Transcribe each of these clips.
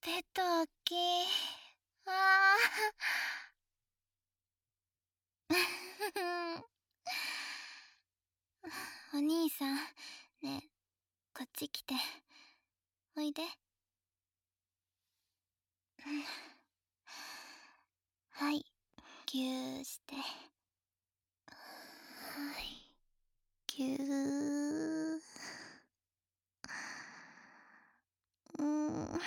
ベッドおっきい。あーお兄さん、ねえ、こっち来て。おいで。はい、ぎゅーして。はい、ぎゅー。うーん。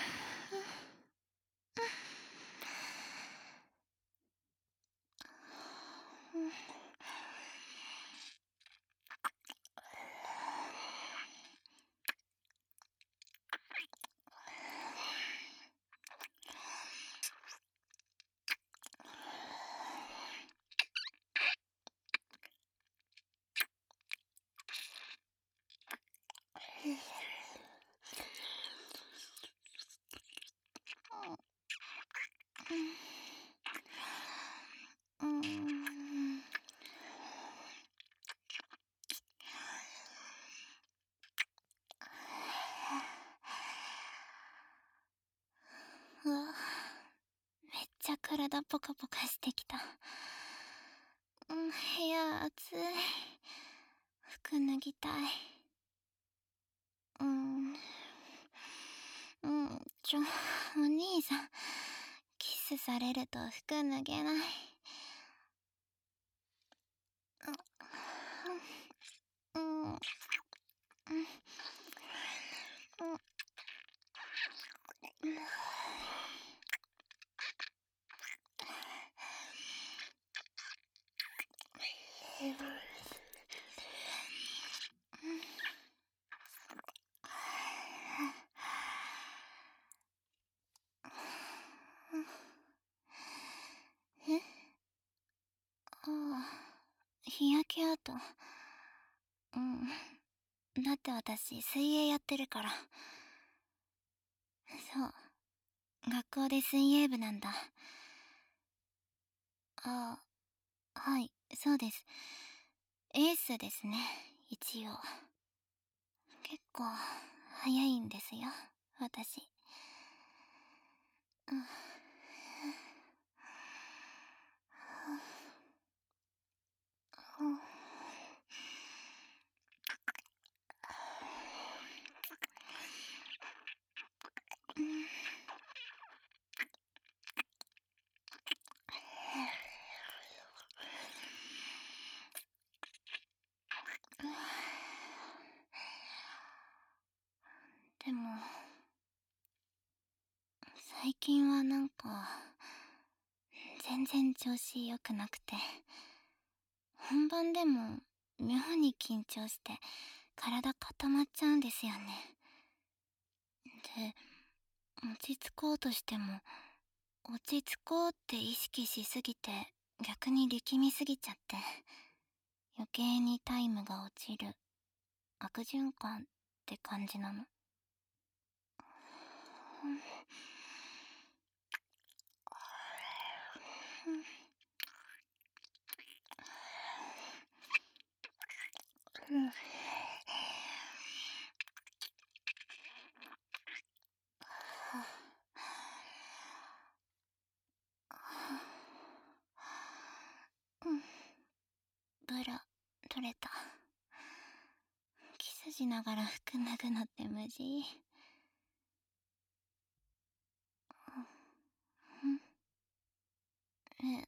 うん。うわ、めっちゃ体ポカポカしてきた。部屋暑い。服脱ぎたい。うん。お兄さん、キスされると服脱げない。うん。うん。え、ああ、日焼け跡。うん。だって私、水泳やってるから。そう。学校で水泳部なんだ。ああ、はい、そうです。エースですね、一応。結構、早いんですよ、私。うん。でも、最近はなんか、全然調子良くなくて、本番でも妙に緊張して体固まっちゃうんですよね。で、落ち着こうとしても、落ち着こうって意識しすぎて逆に力みすぎちゃって、余計にタイムが落ちる悪循環って感じなの。ブラ取れた。キスしながら服脱ぐのって無事。え、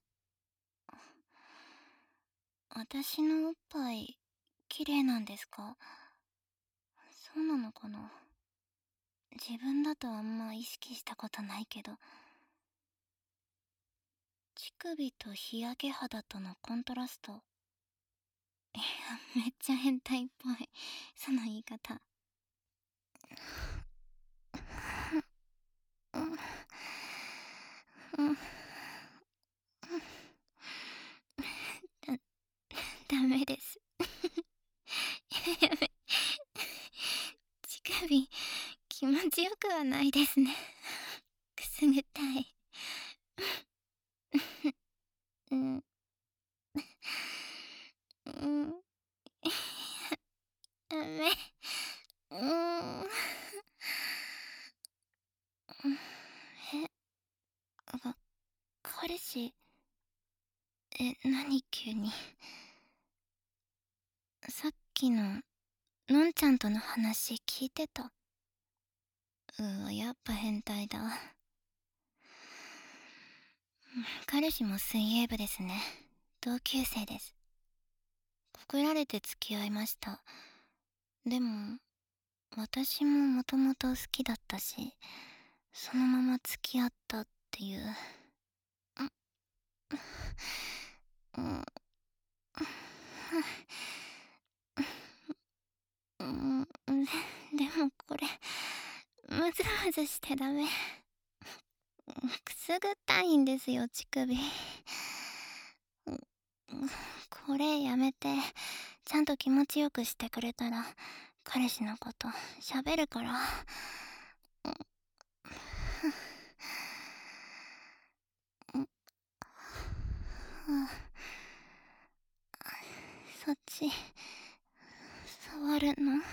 私のおっぱい綺麗なんですか？そうなのかな。自分だとあんま意識したことないけど、乳首と日焼け肌とのコントラスト。いや、めっちゃ変態っぽい、その言い方。だ、ダメです。やめ、乳首、気持ちよくはないですね。くすぐったい。うん。うん。ダメ。うん。 との話聞いてた。やっぱ変態だ。彼氏も水泳部ですね。同級生です。告られて付き合いました。でも私ももともと好きだったし、そのまま付き合ったっていう。うん、うん、でもこれムズムズしてダメ。くすぐったいんですよ、乳首。これやめて。ちゃんと気持ちよくしてくれたら彼氏のこと喋るから。そっち触るの？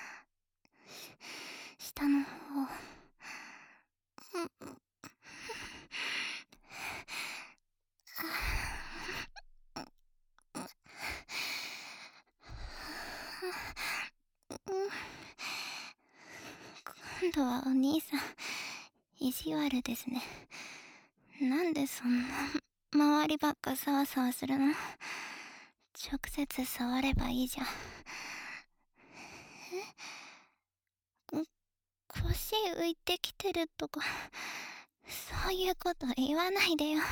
下の方。今度はお兄さん意地悪ですね。なんでそんな周りばっかサワサワするの？直接触ればいいじゃん。腰浮いてきてるとかそういうこと言わないでよ。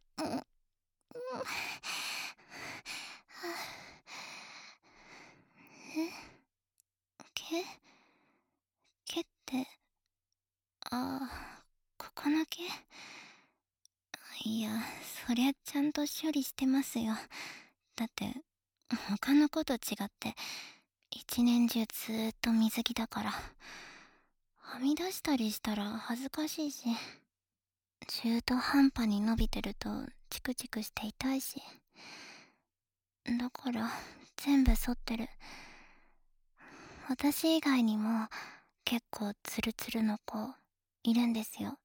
毛？毛って、ここの毛？いや、そりゃちゃんと処理してますよ。だって他の子と違って一年中ずーっと水着だから。はみ出したりしたら恥ずかしいし、中途半端に伸びてるとチクチクして痛いし、だから全部剃ってる。私以外にも結構ツルツルの子いるんですよ。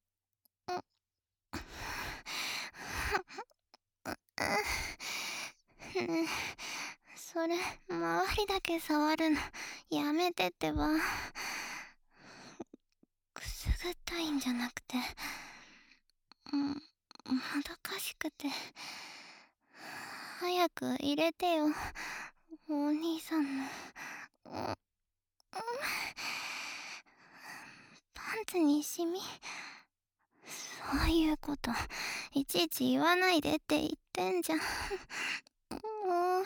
ねえ、それ周りだけ触るのやめてってば。くすぐったいんじゃなくて、もどかしくて。早く入れてよ、お兄さんの。パンツにシミ？そういうこといちいち言わないでって言ってんじゃん。もう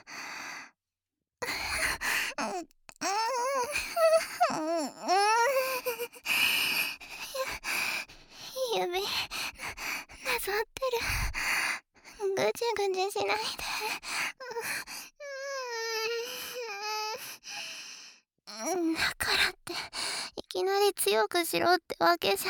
指なぞってる。ぐじゅぐじゅしないで。だからっていきなり強くしろってわけじゃ。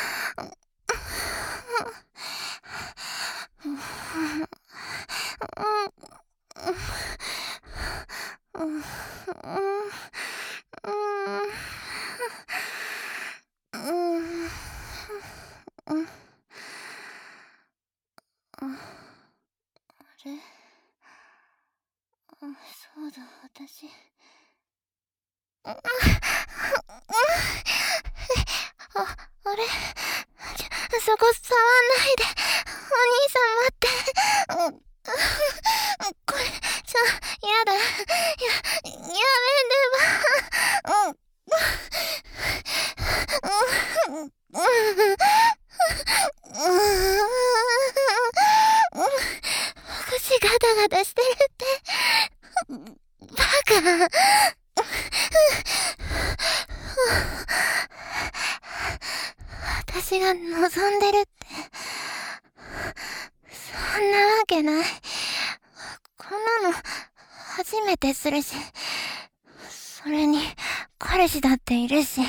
あれ？そうだ、私。あれ？そこ触んないで。お兄さん待って。これ、やだ。やめてば。口ガタガタしてるって。バカ。私が望んでるって、そんなわけない。こんなの初めてするし、それに彼氏だっているし。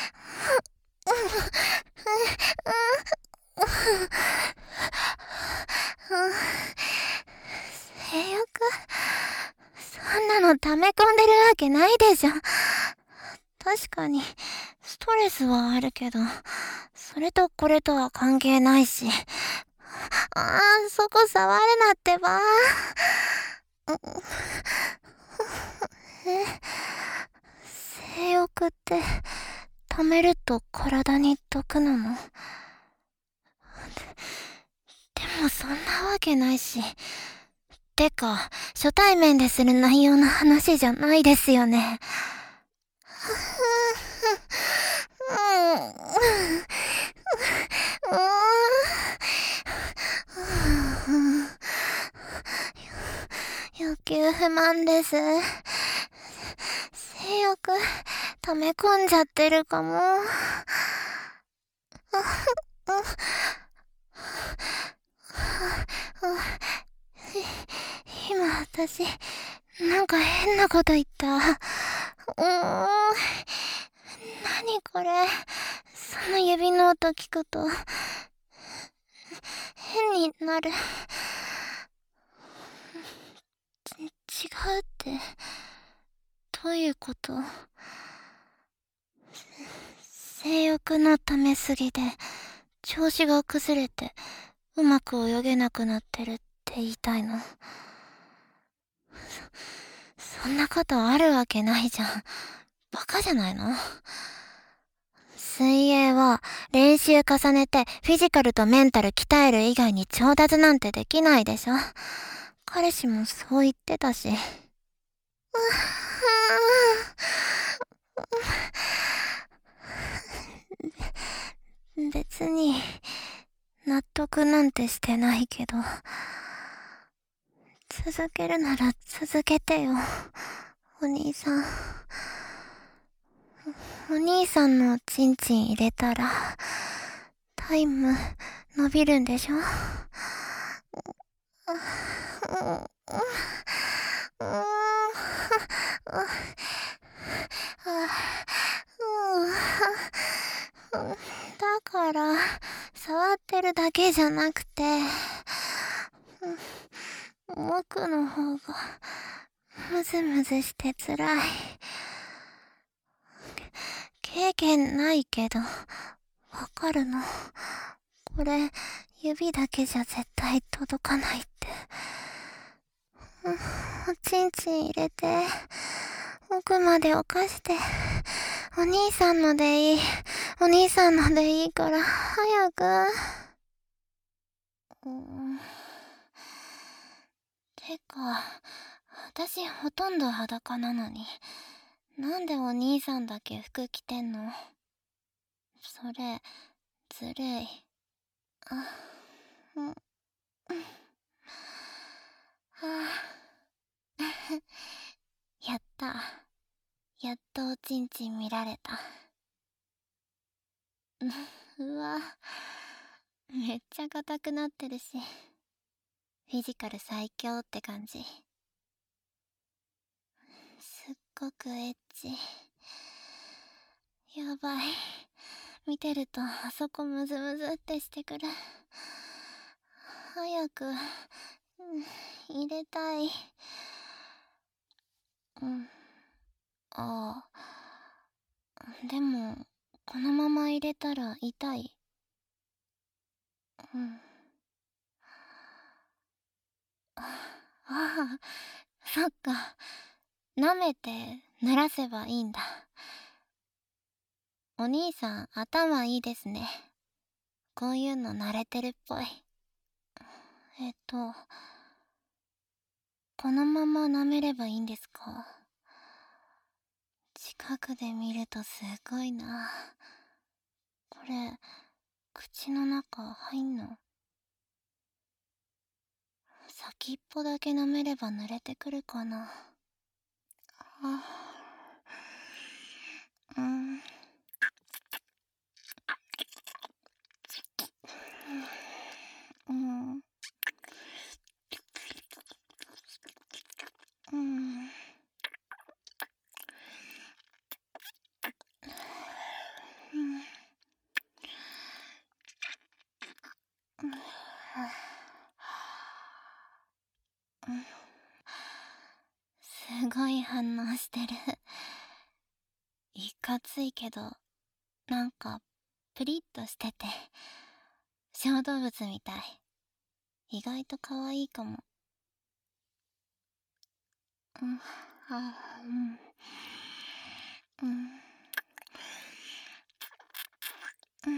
性欲？そんなの溜め込んでるわけないでしょ。確かにストレスはあるけど、それとこれとは関係ないし。そこ触るなってば。 性欲って溜めると体に毒なの？でもそんなわけないし。てか、初対面でする内容の話じゃないですよね。欲求不満です。性欲溜め込んじゃってるかも。今私なんか変なこと言った。何これ。その指の音聞くと変になる。違うってどういうこと？性欲のためすぎで調子が崩れてうまく泳げなくなってるって言いたいの？そんなことあるわけないじゃん。バカじゃないの？水泳は練習重ねてフィジカルとメンタル鍛える以外に上達なんてできないでしょ。彼氏もそう言ってたし。別に納得なんてしてないけど、続けるなら続けてよ、お兄さん。お兄さんのチンチン入れたらタイム伸びるんでしょ？だから触ってるだけじゃなくて、僕の方がムズムズして辛い。経験ないけどわかるの。これ指だけじゃ絶対届かないって。おちんちん入れて奥まで犯して。お兄さんのでいい。お兄さんのでいいから早く。てか、私ほとんど裸なのに、なんでお兄さんだけ服着てんの？それ、ずるい。うん。はあ、やった。やっとおちんちん見られた。うわ、めっちゃ硬くなってるし、フィジカル最強って感じ。すっごくエッチ。やばい。見てるとあそこムズムズってしてくる。早く、入れたい。ああ。でも、このまま入れたら痛い。ああ、そっか。舐めて濡らせばいいんだ。お兄さん頭いいですね。こういうの慣れてるっぽい。このまま舐めればいいんですか？近くで見るとすごいな。これ、口の中入んの？先っぽだけ舐めれば濡れてくるかな。うん。うん。うん。すごい反応してる。いかついけど、なんかプリッとしてて小動物みたい。意外と可愛いかも。 うん。うん。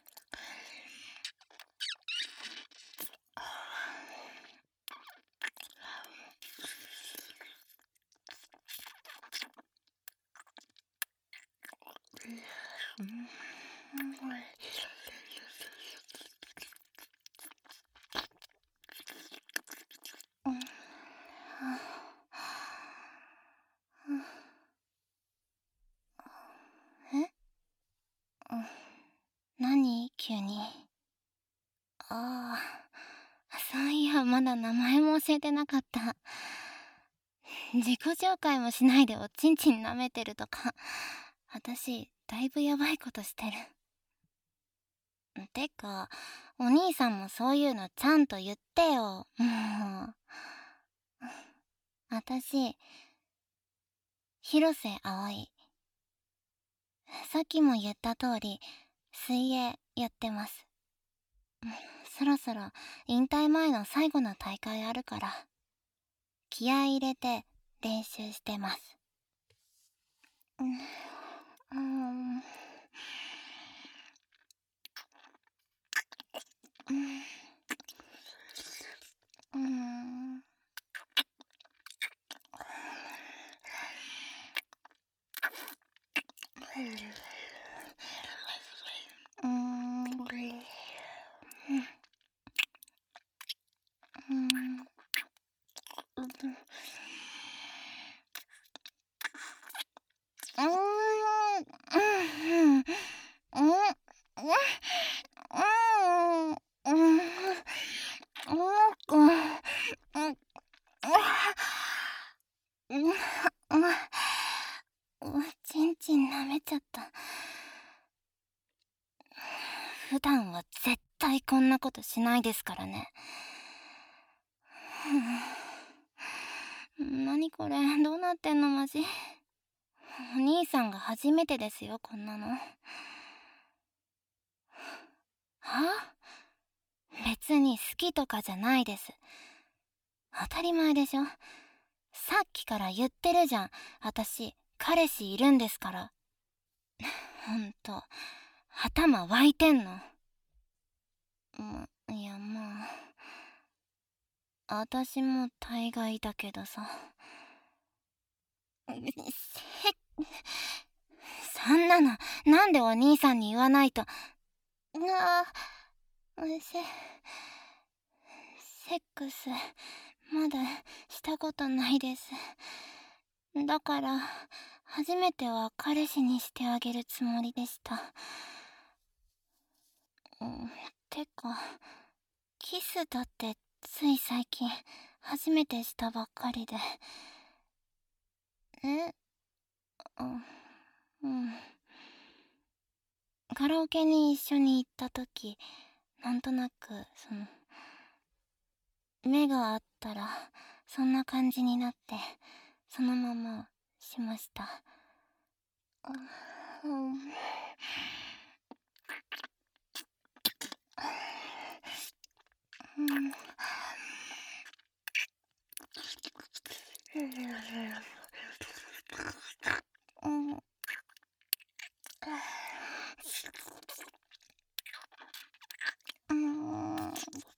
うん。うん。え？うん。何急に。ああ、そういや、まだ名前も教えてなかった。自己紹介もしないでおちんちん舐めてるとか、私、だいぶやばいことしてる。てか、お兄さんもそういうのちゃんと言ってよ。もう。私、広瀬葵。さっきも言った通り、水泳やってます。そろそろ引退前の最後の大会あるから、気合い入れて練習してます。うん。うん。うん。うん。うん。うん。うん。ちんちん舐めちゃった。普段は絶対こんなことしないですからね。何これ、どうなってんのマジ。お兄さんが初めてですよ、こんなの。は？別に好きとかじゃないです。当たり前でしょ。さっきから言ってるじゃん。私、彼氏いるんですから。ほんと、頭湧いてんの。いやまあ、私も大概だけどさ。そんなの、なんでお兄さんに言わないと。セックス、まだしたことないです。だから、初めては彼氏にしてあげるつもりでした。てか、キスだってつい最近、初めてしたばっかりで。え？うん。カラオケに一緒に行った時、なんとなく、目が合ったら、そんな感じになって、そのまましました。うん。うん。うん。うん。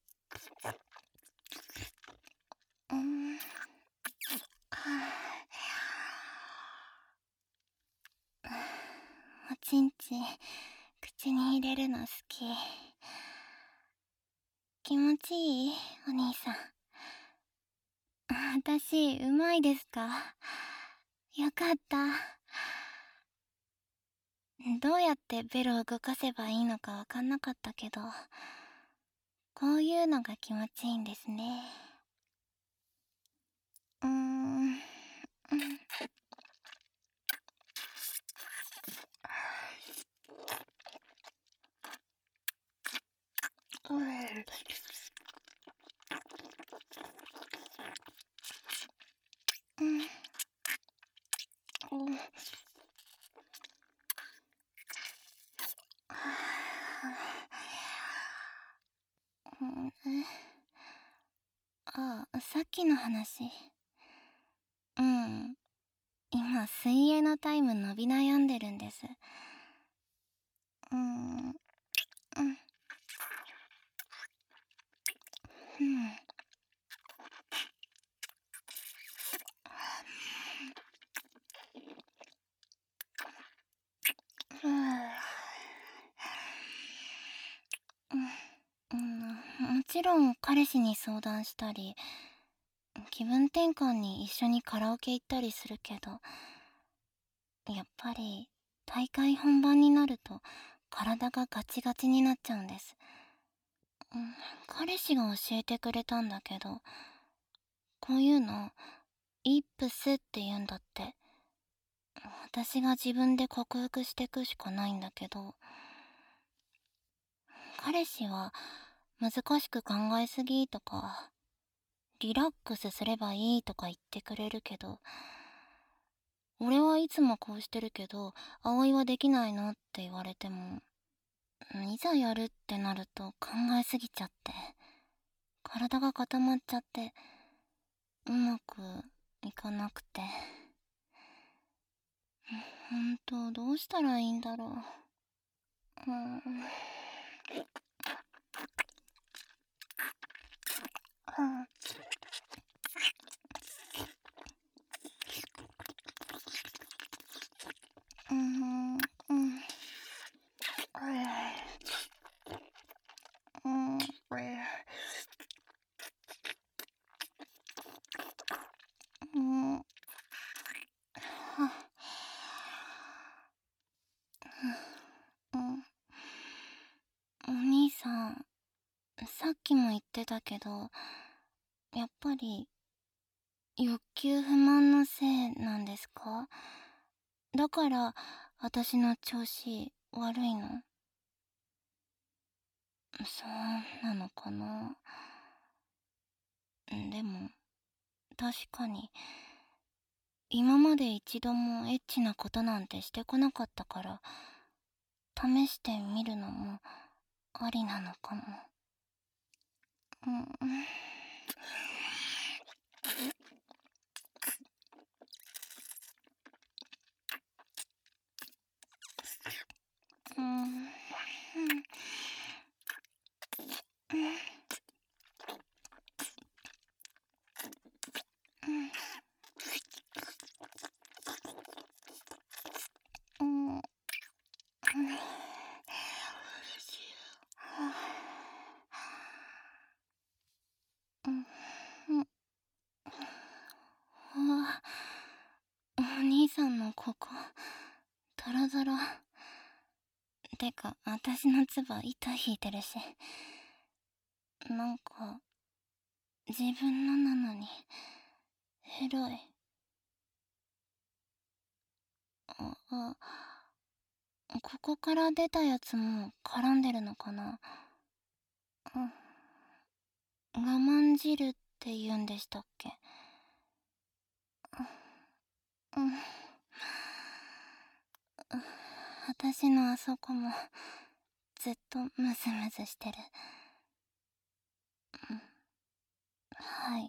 うん。おちんちん、口に入れるの好き。気持ちいい？お兄さん。私、うまいですか？よかった。どうやってベロを動かせばいいのかわかんなかったけど、こういうのが気持ちいいんですね。うーん。うん。うん。うん。うん。ああ、さっきの話。うん。今今水泳のタイム伸び悩んでるんです。うーん、うん、うん、うん、うん、もちろん彼氏に相談したり、気分転換に一緒にカラオケ行ったりするけど、やっぱり大会本番になると体がガチガチになっちゃうんです。うん、彼氏が教えてくれたんだけど、こういうのイップスって言うんだって。私が自分で克服してくしかないんだけど、彼氏は難しく考えすぎとか、リラックスすればいいとか言ってくれるけど、俺はいつもこうしてるけど、葵はできないのって言われても、いざやるってなると考えすぎちゃって、体が固まっちゃって、うまくいかなくて。ほんと、どうしたらいいんだろう。うん。うん。うん。うん。うん。うん。うん。お兄さん、さっきも言ってたけど、やっぱり欲求不満のせいなんですか？だから私の調子悪いの？そうなのかな。でも確かに今まで一度もエッチなことなんてしてこなかったから、試してみるのもありなのかも。うん。うん。うん。うん。あ、お兄さんのここドロドロ。てか私の唾糸引いてるし、なんか自分のなのにエロい。あ、ここから出たやつも絡んでるのかな。我慢汁って言うんでしたっけ？うん。私のあそこもずっとムズムズしてる。はい。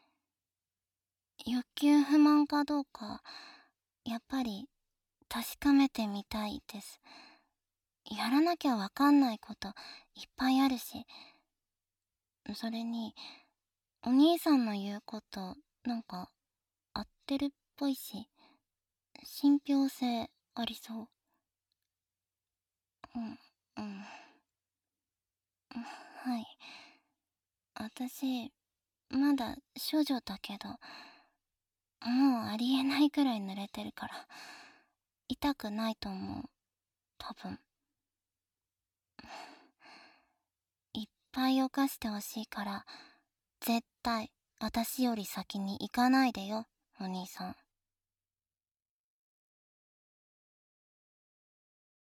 欲求不満かどうか、やっぱり確かめてみたいです。やらなきゃわかんないこといっぱいあるし、それにお兄さんの言うことなんか合ってるっぽいし、信憑性ありそう。うん、うん、はい。私、まだ処女だけど、もうありえないくらい濡れてるから、痛くないと思う。多分。いっぱい犯してほしいから、絶対、私より先に行かないでよ、お兄さん。